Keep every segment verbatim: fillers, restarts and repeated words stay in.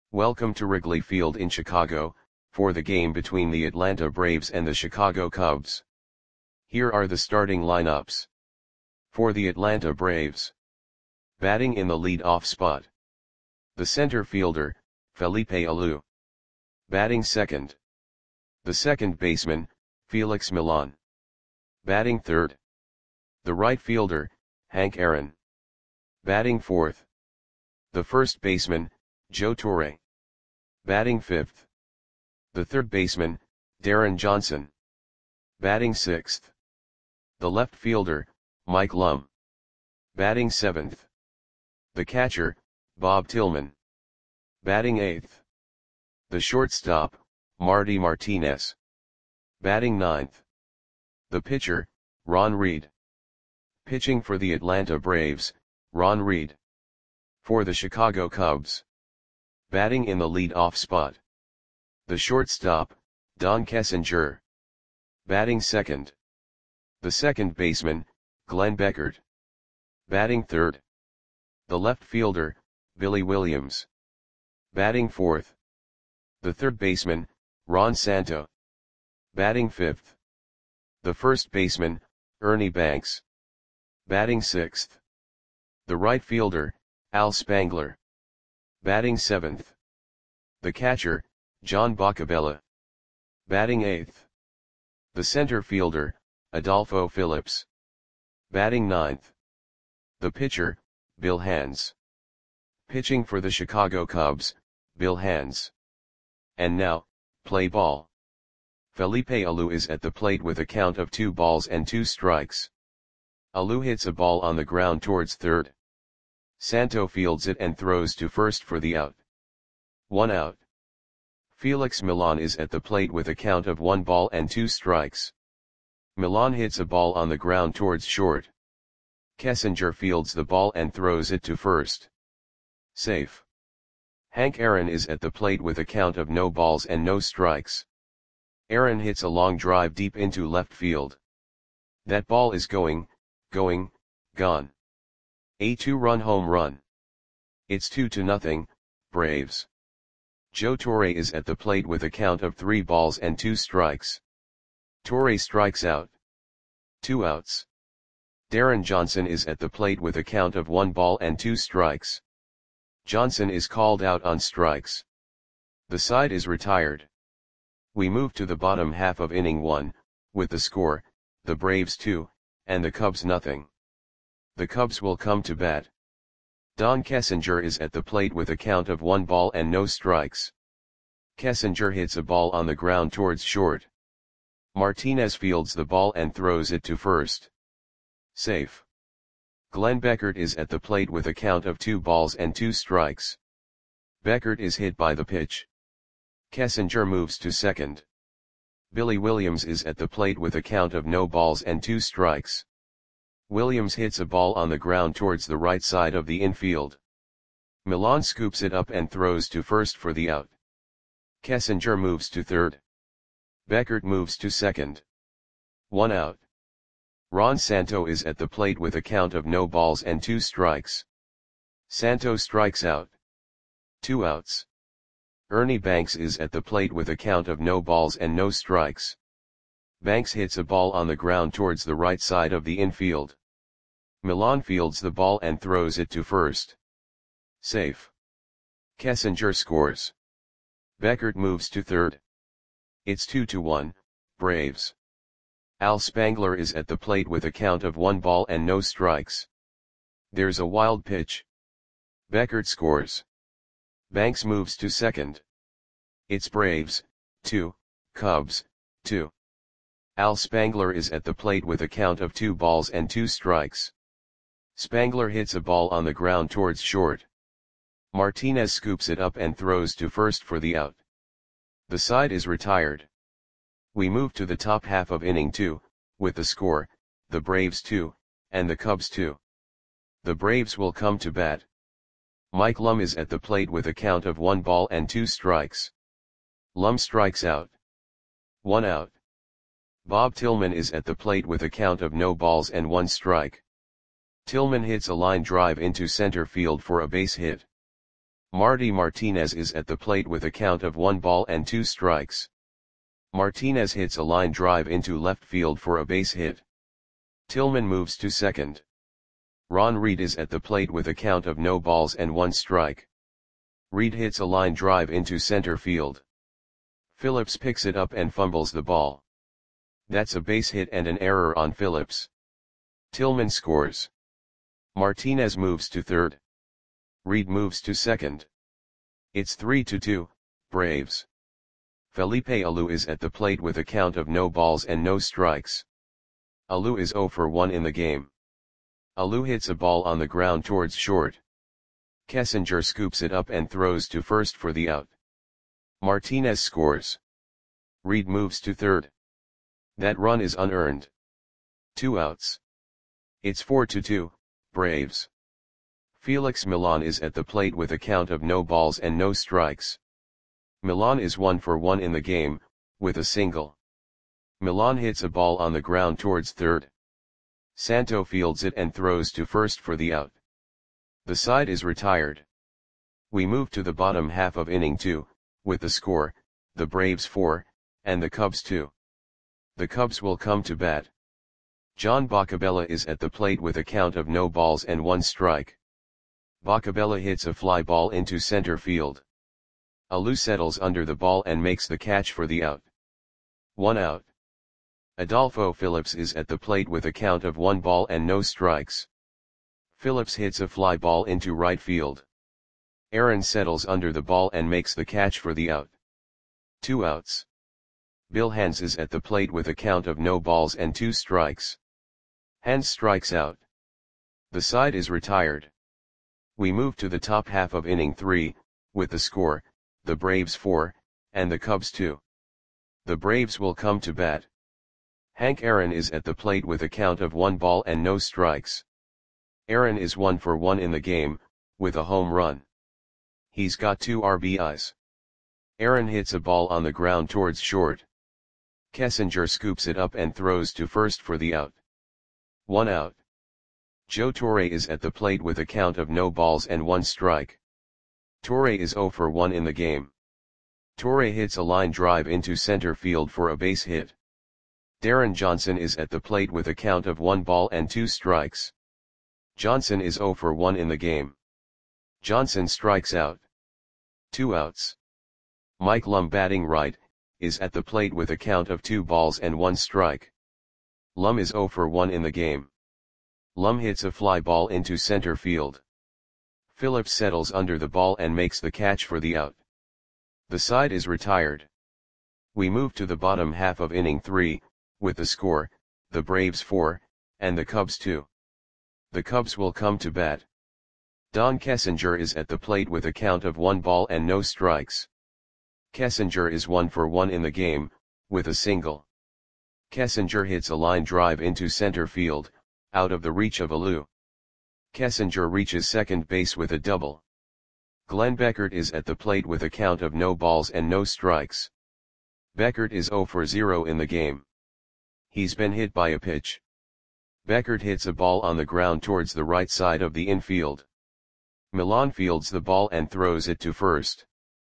Welcome to Wrigley Field in Chicago, for the game between the Atlanta Braves and the Chicago Cubs. Here are the starting lineups. For the Atlanta Braves. Batting in the lead-off spot. The center fielder, Felipe Alou. Batting second. The second baseman, Felix Millan. Batting third. The right fielder, Hank Aaron. Batting fourth. The first baseman, Joe Torre. Batting fifth. The third baseman, Darren Johnson. Batting sixth. The left fielder, Mike Lum. Batting seventh. The catcher, Bob Tillman. Batting eighth. The shortstop, Marty Martinez. Batting ninth. The pitcher, Ron Reed. Pitching for the Atlanta Braves, Ron Reed. For the Chicago Cubs. Batting in the lead-off spot. The shortstop, Don Kessinger. Batting second. The second baseman, Glenn Beckert. Batting third. The left fielder, Billy Williams. Batting fourth. The third baseman, Ron Santo. Batting fifth. The first baseman, Ernie Banks. Batting sixth. The right fielder, Al Spangler. Batting seventh. The catcher, John Boccabella. Batting eighth. The center fielder, Adolfo Phillips. Batting ninth. The pitcher, Bill Hands. Pitching for the Chicago Cubs, Bill Hands. And now, play ball. Felipe Alou is at the plate with a count of two balls and two strikes. Alou hits a ball on the ground towards third. Santo fields it and throws to first for the out. One out. Felix Millan is at the plate with a count of one ball and two strikes. Millan hits a ball on the ground towards short. Kessinger fields the ball and throws it to first. Safe. Hank Aaron is at the plate with a count of no balls and no strikes. Aaron hits a long drive deep into left field. That ball is going, going, gone. A two-run home run. It's two to nothing, Braves. Joe Torre is at the plate with a count of three balls and two strikes. Torre strikes out. Two outs. Darren Johnson is at the plate with a count of one ball and two strikes. Johnson is called out on strikes. The side is retired. We move to the bottom half of inning one, with the score, the Braves two, and the Cubs nothing. The Cubs will come to bat. Don Kessinger is at the plate with a count of one ball and no strikes. Kessinger hits a ball on the ground towards short. Martinez fields the ball and throws it to first. Safe. Glenn Beckert is at the plate with a count of two balls and two strikes. Beckert is hit by the pitch. Kessinger moves to second. Billy Williams is at the plate with a count of no balls and two strikes. Williams hits a ball on the ground towards the right side of the infield. Millan scoops it up and throws to first for the out. Kessinger moves to third. Beckert moves to second. One out. Ron Santo is at the plate with a count of no balls and two strikes. Santo strikes out. Two outs. Ernie Banks is at the plate with a count of no balls and no strikes. Banks hits a ball on the ground towards the right side of the infield. Millan fields the ball and throws it to first. Safe. Kessinger scores. Beckert moves to third. It's two to one, Braves. Al Spangler is at the plate with a count of one ball and no strikes. There's a wild pitch. Beckert scores. Banks moves to second. It's Braves, two, Cubs, two. Al Spangler is at the plate with a count of two balls and two strikes. Spangler hits a ball on the ground towards short. Martinez scoops it up and throws to first for the out. The side is retired. We move to the top half of inning two, with the score, the Braves two, and the Cubs two. The Braves will come to bat. Mike Lum is at the plate with a count of one ball and two strikes. Lum strikes out. One out. Bob Tillman is at the plate with a count of no balls and one strike. Tillman hits a line drive into center field for a base hit. Marty Martinez is at the plate with a count of one ball and two strikes. Martinez hits a line drive into left field for a base hit. Tillman moves to second. Ron Reed is at the plate with a count of no balls and one strike. Reed hits a line drive into center field. Phillips picks it up and fumbles the ball. That's a base hit and an error on Phillips. Tillman scores. Martinez moves to third. Reed moves to second. It's three to two, Braves. Felipe Alou is at the plate with a count of no balls and no strikes. Alou is zero for one in the game. Alou hits a ball on the ground towards short. Kessinger scoops it up and throws to first for the out. Martinez scores. Reed moves to third. That run is unearned. Two outs. It's four to two, Braves. Felix Millan is at the plate with a count of no balls and no strikes. Millan is one for one in the game, with a single. Millan hits a ball on the ground towards third. Santo fields it and throws to first for the out. The side is retired. We move to the bottom half of inning two, with the score, the Braves four, and the Cubs two. The Cubs will come to bat. John Boccabella is at the plate with a count of no balls and one strike. Boccabella hits a fly ball into center field. Alou settles under the ball and makes the catch for the out. One out. Adolfo Phillips is at the plate with a count of one ball and no strikes. Phillips hits a fly ball into right field. Aaron settles under the ball and makes the catch for the out. Two outs. Bill Hands is at the plate with a count of no balls and two strikes. Hands strikes out. The side is retired. We move to the top half of inning three, with the score, the Braves four, and the Cubs two. The Braves will come to bat. Hank Aaron is at the plate with a count of one ball and no strikes. Aaron is one for one in the game, with a home run. He's got two R B Is. Aaron hits a ball on the ground towards short. Kessinger scoops it up and throws to first for the out. One out. Joe Torre is at the plate with a count of no balls and one strike. Torre is zero for one in the game. Torre hits a line drive into center field for a base hit. Darren Johnson is at the plate with a count of one ball and two strikes. Johnson is zero for one in the game. Johnson strikes out. Two outs. Mike Lum, batting right, is at the plate with a count of two balls and one strike. Lum is zero for one in the game. Lum hits a fly ball into center field. Phillips settles under the ball and makes the catch for the out. The side is retired. We move to the bottom half of inning three, with the score, the Braves four, and the Cubs two. The Cubs will come to bat. Don Kessinger is at the plate with a count of one ball and no strikes. Kessinger is one for one in the game, with a single. Kessinger hits a line drive into center field, out of the reach of Alou. Kessinger reaches second base with a double. Glenn Beckert is at the plate with a count of no balls and no strikes. Beckert is zero for zero in the game. He's been hit by a pitch. Beckert hits a ball on the ground towards the right side of the infield. Millan fields the ball and throws it to first.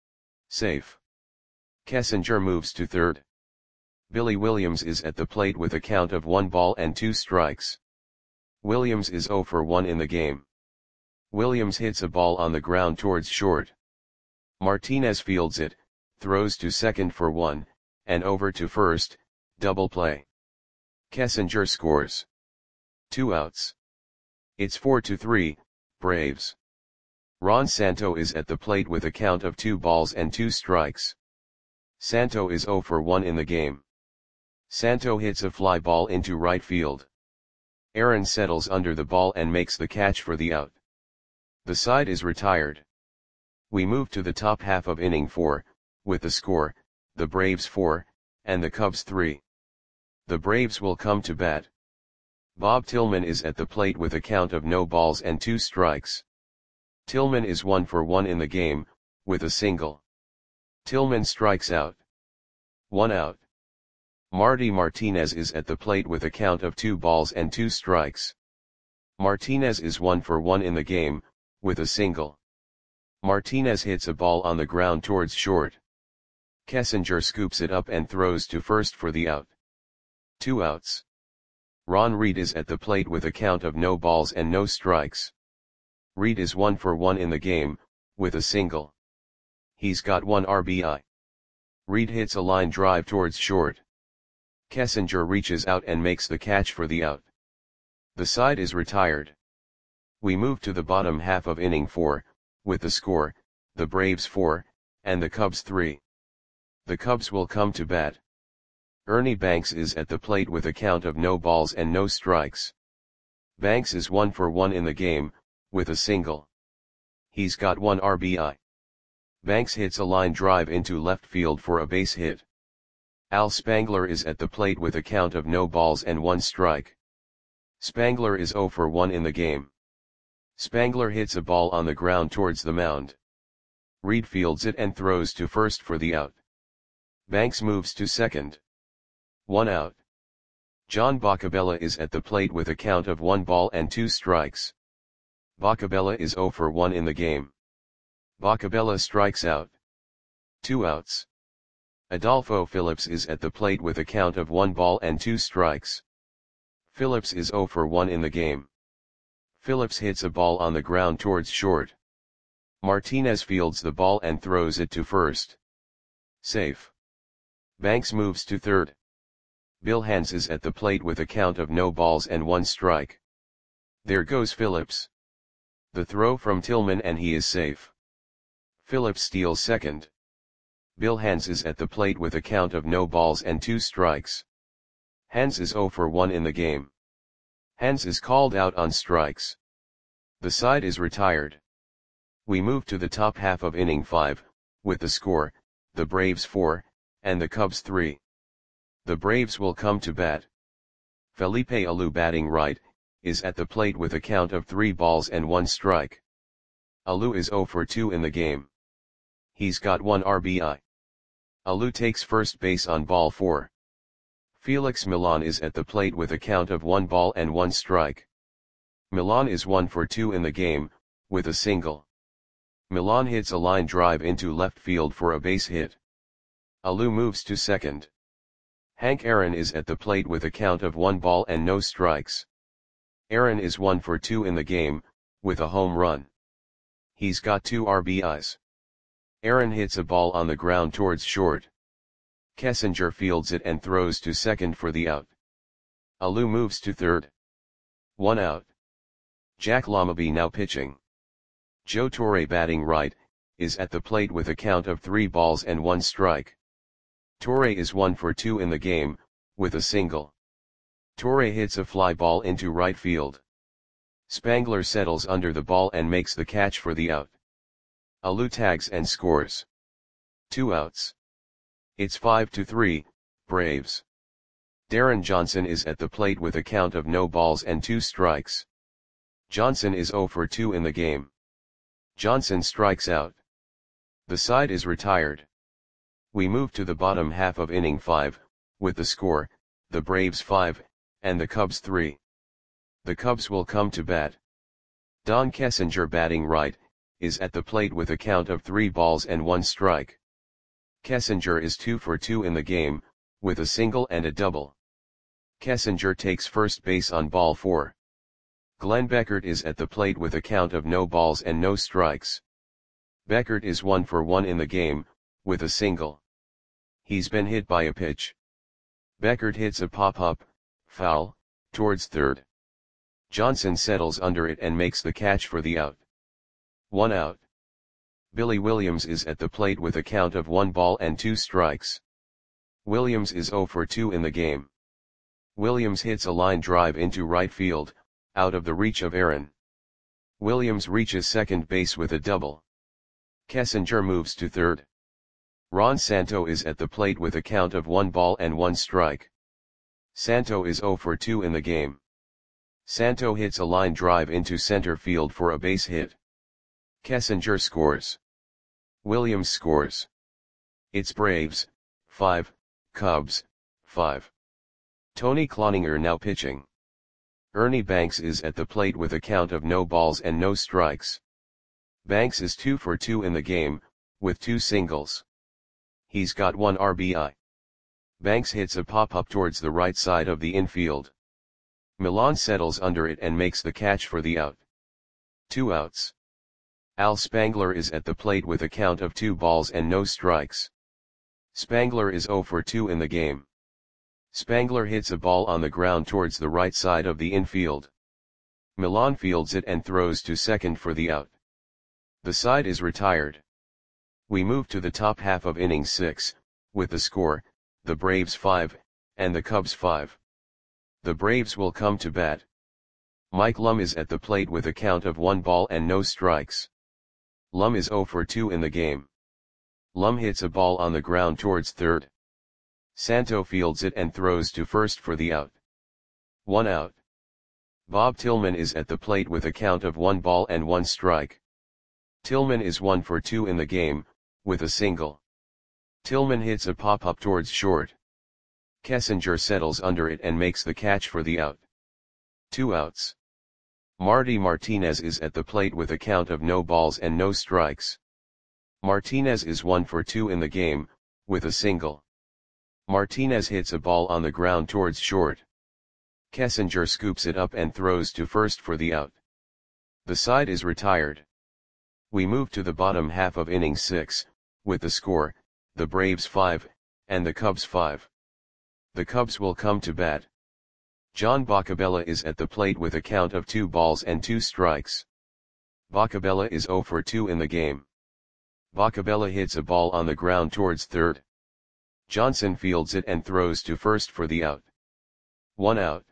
Safe. Kessinger moves to third. Billy Williams is at the plate with a count of one ball and two strikes. Williams is zero for one in the game. Williams hits a ball on the ground towards short. Martinez fields it, throws to second for one, and over to first, double play. Kessinger scores. Two outs. It's four to three, Braves. Ron Santo is at the plate with a count of two balls and two strikes. Santo is zero for one in the game. Santo hits a fly ball into right field. Aaron settles under the ball and makes the catch for the out. The side is retired. We move to the top half of inning four, with the score, the Braves four, and the Cubs three. The Braves will come to bat. Bob Tillman is at the plate with a count of no balls and two strikes. Tillman is one for one in the game, with a single. Tillman strikes out. One out. Marty Martinez is at the plate with a count of two balls and two strikes. Martinez is one for one in the game, with a single. Martinez hits a ball on the ground towards short. Kessinger scoops it up and throws to first for the out. Two outs. Ron Reed is at the plate with a count of no balls and no strikes. Reed is one for one in the game, with a single. He's got one R B I. Reed hits a line drive towards short. Kessinger reaches out and makes the catch for the out. The side is retired. We move to the bottom half of inning four, with the score, the Braves four, and the Cubs three. The Cubs will come to bat. Ernie Banks is at the plate with a count of no balls and no strikes. Banks is one for one in the game, with a single. He's got one R B I. Banks hits a line drive into left field for a base hit. Al Spangler is at the plate with a count of no balls and one strike. Spangler is zero for one in the game. Spangler hits a ball on the ground towards the mound. Reed fields it and throws to first for the out. Banks moves to second. One out. John Boccabella is at the plate with a count of one ball and two strikes. Boccabella is zero for one in the game. Boccabella strikes out. Two outs. Adolfo Phillips is at the plate with a count of one ball and two strikes. Phillips is zero for one in the game. Phillips hits a ball on the ground towards short. Martinez fields the ball and throws it to first. Safe. Banks moves to third. Bill Hands is at the plate with a count of no balls and one strike. There goes Phillips. The throw from Tillman and he is safe. Phillips steals second. Bill Hands is at the plate with a count of no balls and two strikes. Hands is zero for one in the game. Hands is called out on strikes. The side is retired. We move to the top half of inning five, with the score, the Braves four, and the Cubs three. The Braves will come to bat. Felipe Alou, batting right, is at the plate with a count of three balls and one strike. Alou is zero for two in the game. He's got one R B I. Alou takes first base on ball four. Felix Millan is at the plate with a count of one ball and one strike. Millan is one for two in the game, with a single. Millan hits a line drive into left field for a base hit. Alou moves to second. Hank Aaron is at the plate with a count of one ball and no strikes. Aaron is one for two in the game, with a home run. He's got two R B Is. Aaron hits a ball on the ground towards short. Kessinger fields it and throws to second for the out. Alou moves to third. One out. Jack Lamaby now pitching. Joe Torre, batting right, is at the plate with a count of three balls and one strike. Torre is one for two in the game, with a single. Torre hits a fly ball into right field. Spangler settles under the ball and makes the catch for the out. Alou tags and scores. Two outs. It's five to three, Braves. Darren Johnson is at the plate with a count of no balls and two strikes. Johnson is zero for two in the game. Johnson strikes out. The side is retired. We move to the bottom half of inning five, with the score, the Braves five, and the Cubs three. The Cubs will come to bat. Don Kessinger, batting right, is at the plate with a count of three balls and one strike. Kessinger is two for two in the game, with a single and a double. Kessinger takes first base on ball four. Glenn Beckert is at the plate with a count of no balls and no strikes. Beckert is one for one in the game, with a single. He's been hit by a pitch. Beckert hits a pop-up, foul, towards third. Johnson settles under it and makes the catch for the out. One out. Billy Williams is at the plate with a count of one ball and two strikes. Williams is zero for two in the game. Williams hits a line drive into right field, out of the reach of Aaron. Williams reaches second base with a double. Kessinger moves to third. Ron Santo is at the plate with a count of one ball and one strike. Santo is zero for two in the game. Santo hits a line drive into center field for a base hit. Kessinger scores. Williams scores. It's Braves, five, Cubs, five. Tony Cloninger now pitching. Ernie Banks is at the plate with a count of no balls and no strikes. Banks is two for two in the game, with two singles. He's got one R B I. Banks hits a pop-up towards the right side of the infield. Milan settles under it and makes the catch for the out. Two outs. Al Spangler is at the plate with a count of two balls and no strikes. Spangler is zero for two in the game. Spangler hits a ball on the ground towards the right side of the infield. Milan fields it and throws to second for the out. The side is retired. We move to the top half of inning six, with the score, the Braves five, and the Cubs five. The Braves will come to bat. Mike Lum is at the plate with a count of one ball and no strikes. Lum is zero for two in the game. Lum hits a ball on the ground towards third. Santo fields it and throws to first for the out. One out. Bob Tillman is at the plate with a count of one ball and one strike. Tillman is one for two in the game, with a single. Tillman hits a pop-up towards short. Kessinger settles under it and makes the catch for the out. Two outs. Marty Martinez is at the plate with a count of no balls and no strikes. Martinez is one for two in the game, with a single. Martinez hits a ball on the ground towards short. Kessinger scoops it up and throws to first for the out. The side is retired. We move to the bottom half of inning six, with the score, the Braves five, and the Cubs five. The Cubs will come to bat. John Boccabella is at the plate with a count of two balls and two strikes. Boccabella is zero for two in the game. Boccabella hits a ball on the ground towards third. Johnson fields it and throws to first for the out. One out.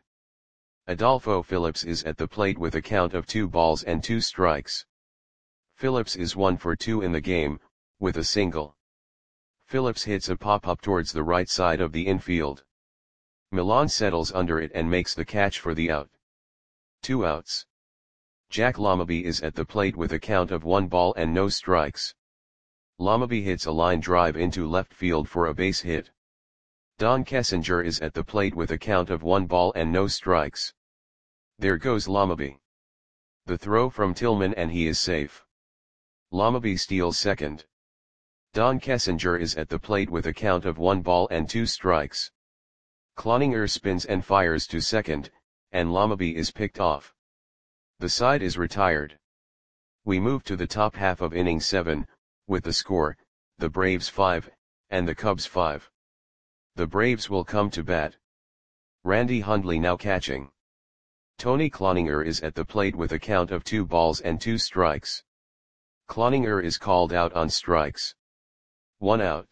Adolfo Phillips is at the plate with a count of two balls and two strikes. Phillips is one for two in the game, with a single. Phillips hits a pop-up towards the right side of the infield. Milan settles under it and makes the catch for the out. Two outs. Jack LaMabe is at the plate with a count of one ball and no strikes. LaMabe hits a line drive into left field for a base hit. Don Kessinger is at the plate with a count of one ball and no strikes. There goes LaMabe. The throw from Tillman and he is safe. LaMabe steals second. Don Kessinger is at the plate with a count of one ball and two strikes. Cloninger spins and fires to second, and LaMabe is picked off. The side is retired. We move to the top half of inning seven, with the score, the Braves five, and the Cubs five. The Braves will come to bat. Randy Hundley now catching. Tony Cloninger is at the plate with a count of two balls and two strikes. Cloninger is called out on strikes. One out.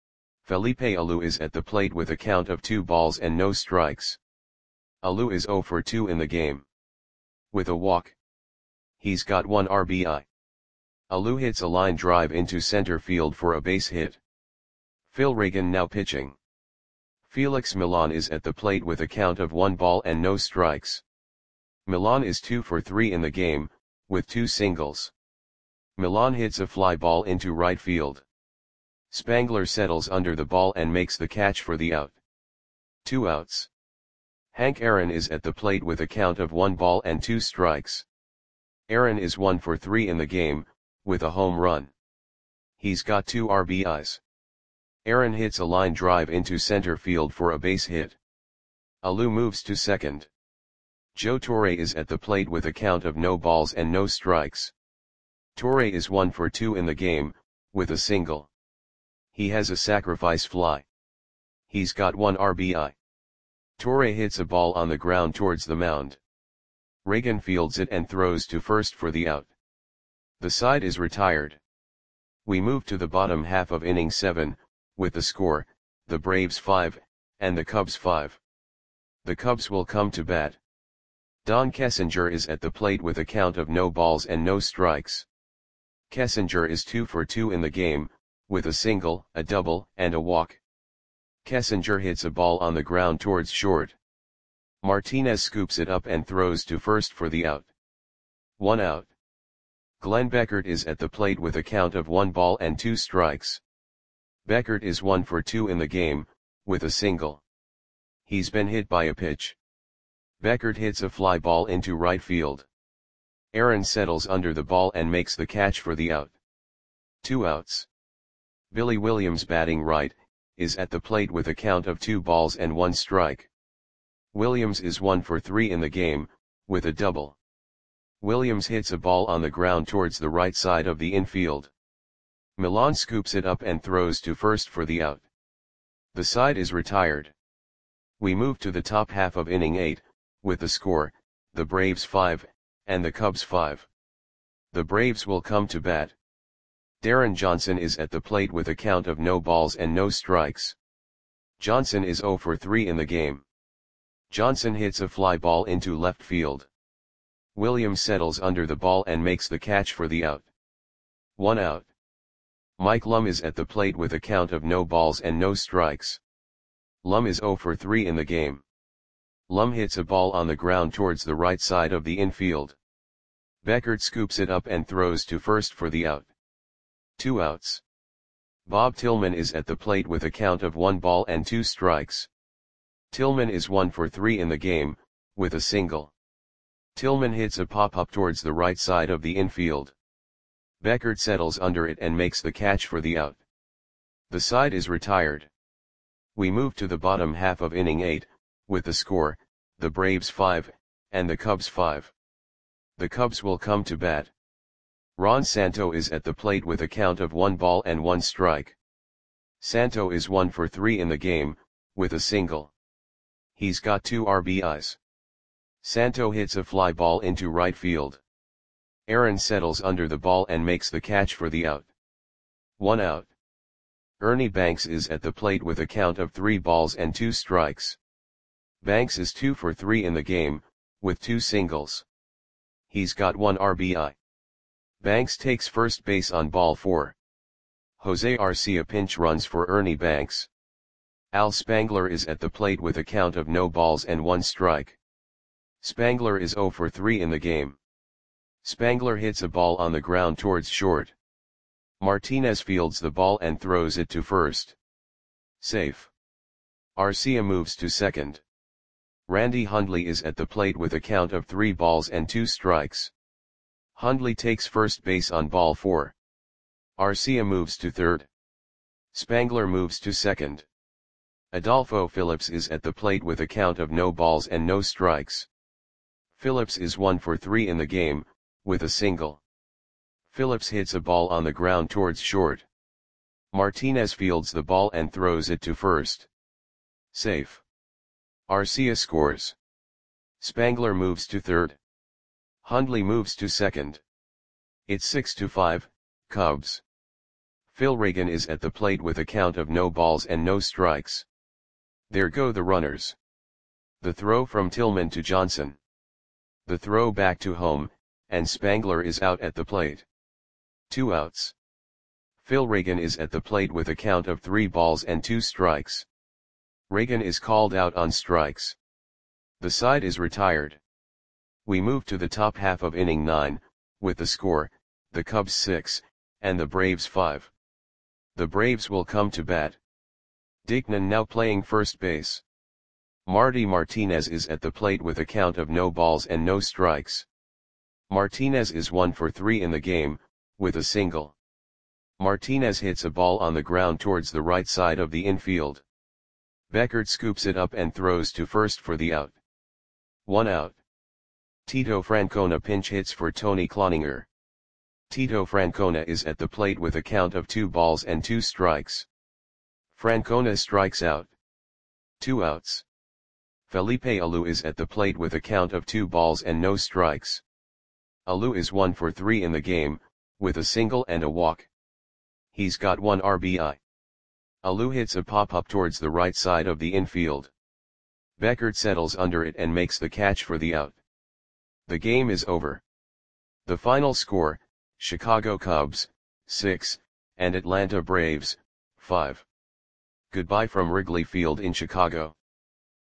Felipe Alou is at the plate with a count of two balls and no strikes. Alou is zero for two in the game. With a walk. He's got one R B I. Alou hits a line drive into center field for a base hit. Phil Reagan now pitching. Felix Milan is at the plate with a count of one ball and no strikes. Milan is two for three in the game, with two singles. Milan hits a fly ball into right field. Spangler settles under the ball and makes the catch for the out. Two outs. Hank Aaron is at the plate with a count of one ball and two strikes. Aaron is one for three in the game, with a home run. He's got two R B Is. Aaron hits a line drive into center field for a base hit. Alou moves to second. Joe Torre is at the plate with a count of no balls and no strikes. Torre is one for two in the game, with a single. He has a sacrifice fly. He's got one R B I. Torre hits a ball on the ground towards the mound. Reagan fields it and throws to first for the out. The side is retired. We move to the bottom half of inning seven, with the score, the Braves five, and the Cubs five. The Cubs will come to bat. Don Kessinger is at the plate with a count of no balls and no strikes. Kessinger is two for two in the game, with a single, a double, and a walk. Kessinger hits a ball on the ground towards short. Martinez scoops it up and throws to first for the out. One out. Glenn Beckert is at the plate with a count of one ball and two strikes. Beckert is one for two in the game, with a single. He's been hit by a pitch. Beckert hits a fly ball into right field. Aaron settles under the ball and makes the catch for the out. Two outs. Billy Williams, batting right, is at the plate with a count of two balls and one strike. Williams is one for three in the game, with a double. Williams hits a ball on the ground towards the right side of the infield. Milan scoops it up and throws to first for the out. The side is retired. We move to the top half of inning eight, with the score, the Braves five, and the Cubs five. The Braves will come to bat. Darren Johnson is at the plate with a count of no balls and no strikes. Johnson is zero for three in the game. Johnson hits a fly ball into left field. Williams settles under the ball and makes the catch for the out. One out. Mike Lum is at the plate with a count of no balls and no strikes. Lum is zero for three in the game. Lum hits a ball on the ground towards the right side of the infield. Beckert scoops it up and throws to first for the out. Two outs. Bob Tillman is at the plate with a count of one ball and two strikes. Tillman is one for three in the game, with a single. Tillman hits a pop-up towards the right side of the infield. Beckert settles under it and makes the catch for the out. The side is retired. We move to the bottom half of inning eight, with the score, the Braves five, and the Cubs five. The Cubs will come to bat. Ron Santo is at the plate with a count of one ball and one strike. Santo is one for three in the game, with a single. He's got two R B Is. Santo hits a fly ball into right field. Aaron settles under the ball and makes the catch for the out. One out. Ernie Banks is at the plate with a count of three balls and two strikes. Banks is two for three in the game, with two singles. He's got one R B I. Banks takes first base on ball four. Jose Arcia pinch runs for Ernie Banks. Al Spangler is at the plate with a count of no balls and one strike. Spangler is zero for three in the game. Spangler hits a ball on the ground towards short. Martinez fields the ball and throws it to first. Safe. Arcia moves to second. Randy Hundley is at the plate with a count of three balls and two strikes. Hundley takes first base on ball four. Arcia moves to third. Spangler moves to second. Adolfo Phillips is at the plate with a count of no balls and no strikes. Phillips is one for three in the game, with a single. Phillips hits a ball on the ground towards short. Martinez fields the ball and throws it to first. Safe. Arcia scores. Spangler moves to third. Hundley moves to second. It's six to five, Cubs. Phil Reagan is at the plate with a count of no balls and no strikes. There go the runners. The throw from Tillman to Johnson. The throw back to home, and Spangler is out at the plate. Two outs. Phil Reagan is at the plate with a count of three balls and two strikes. Reagan is called out on strikes. The side is retired. We move to the top half of inning nine, with the score, the Cubs six, and the Braves five. The Braves will come to bat. Dickman now playing first base. Marty Martinez is at the plate with a count of no balls and no strikes. Martinez is one for three in the game, with a single. Martinez hits a ball on the ground towards the right side of the infield. Beckert scoops it up and throws to first for the out. One out. Tito Francona pinch hits for Tony Cloninger. Tito Francona is at the plate with a count of two balls and two strikes. Francona strikes out. Two outs. Felipe Alou is at the plate with a count of two balls and no strikes. Alou is one for three in the game, with a single and a walk. He's got one R B I. Alou hits a pop-up towards the right side of the infield. Beckert settles under it and makes the catch for the out. The game is over. The final score, Chicago Cubs, six, and Atlanta Braves, five. Goodbye from Wrigley Field in Chicago.